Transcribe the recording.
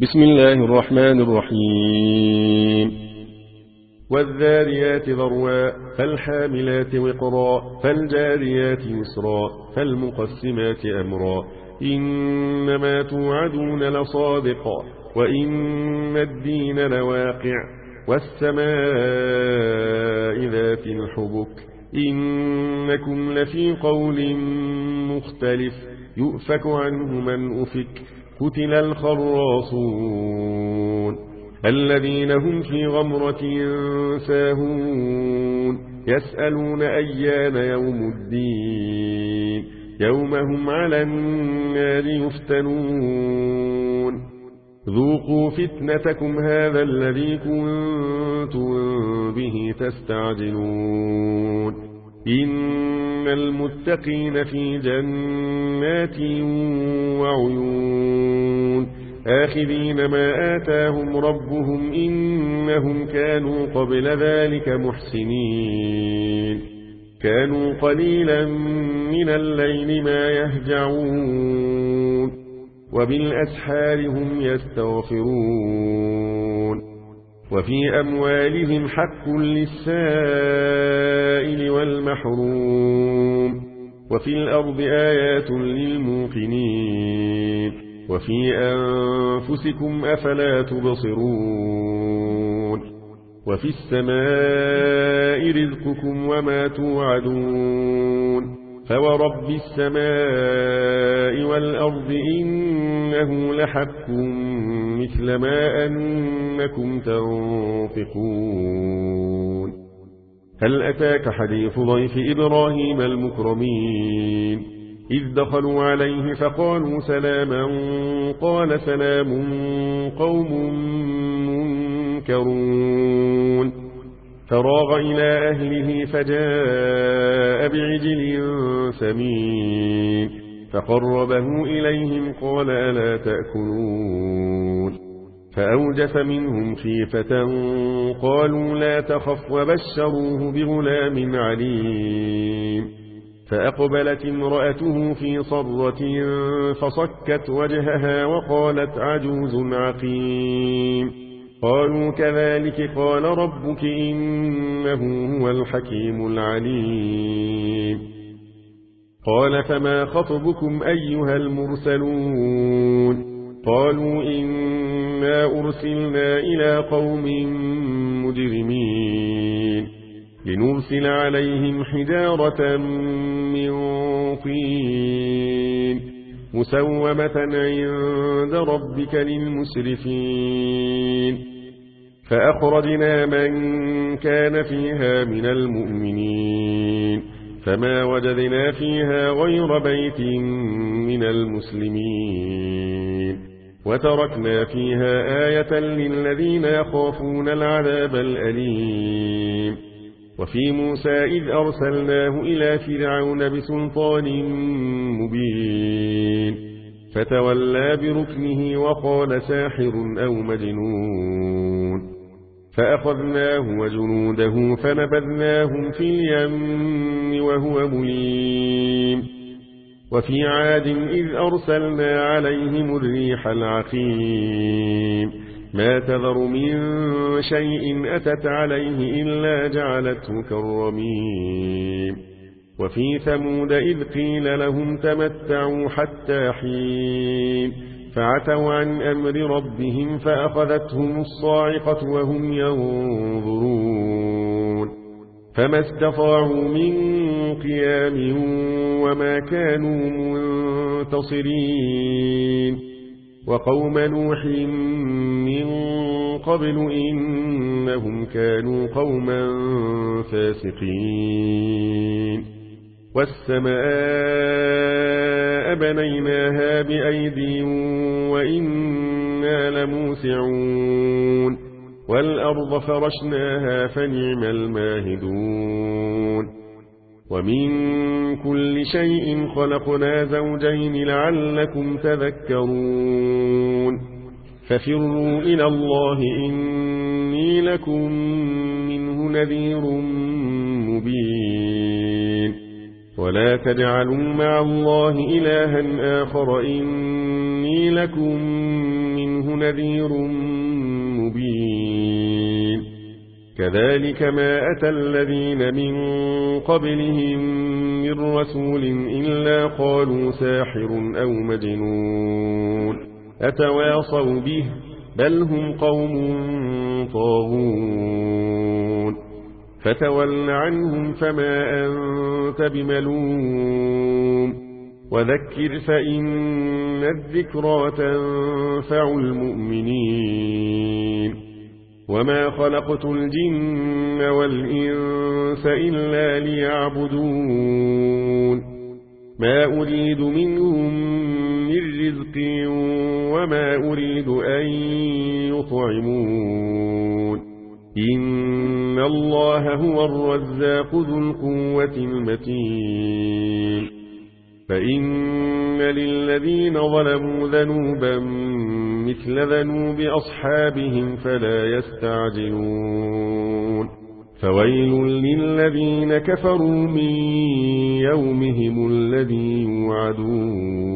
بسم الله الرحمن الرحيم والذاريات ذروا فالحاملات وقرا فالجاريات يسرا فالمقسمات أمرا إنما توعدون لصادق وإن الدين لواقع والسماء ذات الحبك إنكم لفي قول مختلف يؤفك عنه من أفك قتل الخراصون الذين هم في غمرة ساهون يسألون أيان يوم الدين يوم هم على النار يفتنون ذوقوا فتنتكم هذا الذي كنتم به تستعجلون إن المتقين في جنات وعيون آخذين ما آتاهم ربهم إنهم كانوا قبل ذلك محسنين كانوا قليلا من الليل ما يهجعون وبالأسحار هم يستغفرون وفي أموالهم حق للسائل والمحروم وفي الأرض آيات للموقنين وفي أنفسكم أفلا تبصرون وفي السماء رزقكم وما توعدون فورب السماء والأرض إنه لحق مثل ما أنكم تنطقون هل أتاك حديث ضيف إبراهيم المكرمين إذ دخلوا عليه فقالوا سلاما قال سلام قوم منكرون فراغ إلى أهله فجاء بعجل سمين فقربه إليهم قال ألا تأكلون فأوجس منهم خيفة قالوا لا تخف وبشروه بغلام عليم فأقبلت امرأته في صرة فصكت وجهها وقالت عجوز عقيم قالوا كذلك قال ربك إنه هو الحكيم العليم قال فما خطبكم أيها المرسلون قالوا إنا أرسلنا إلى قوم مجرمين لنرسل عليهم حجارة من طين مسومة عند ربك للمسرفين فأخرجنا من كان فيها من المؤمنين فما وجدنا فيها غير بيت من المسلمين وتركنا فيها آية للذين يخافون العذاب الأليم وفي موسى إذ أرسلناه إلى فرعون بسلطان مبين فتولى بركنه وقال ساحر أو مجنون فأخذناه وجنوده فنبذناهم في اليم وهو مليم وفي عاد إذ أرسلنا عليهم الريح العقيم ما تذر من شيء أتت عليه إلا جعلته كالرميم وفي ثمود إذ قيل لهم تمتعوا حتى حين فعتوا عن أمر ربهم فأخذتهم الصاعقة وهم ينظرون فما استطاعوا من قيام وما كانوا منتصرين وقوم نوح من قبل إنهم كانوا قوما فاسقين والسماء بنيناها بأيدي وإنا لموسعون والأرض فرشناها فنعم الماهدون ومن كل شيء خلقنا زوجين لعلكم تذكرون ففروا إلى الله إني لكم منه نذير مبين ولا تجعلوا مع الله إلها آخر إني لكم منه نذير مبين كذلك ما أتى الذين من قبلهم من رسول إلا قالوا ساحر أو مجنون أتواصوا به بل هم قوم طاغون فتول عنهم فما أنت بملوم وذكر فإن الذكرى تنفع المؤمنين وما خلقت الجن والإنس إلا ليعبدون ما أريد منهم من رزق وما أريد أن يطعمون إن الله هو الرزاق ذو القوة المتين فإن للذين ظلموا ذنوبا مثل ذنوب أصحابهم فلا يستعجلون فويل للذين كفروا من يومهم الذي يوعدون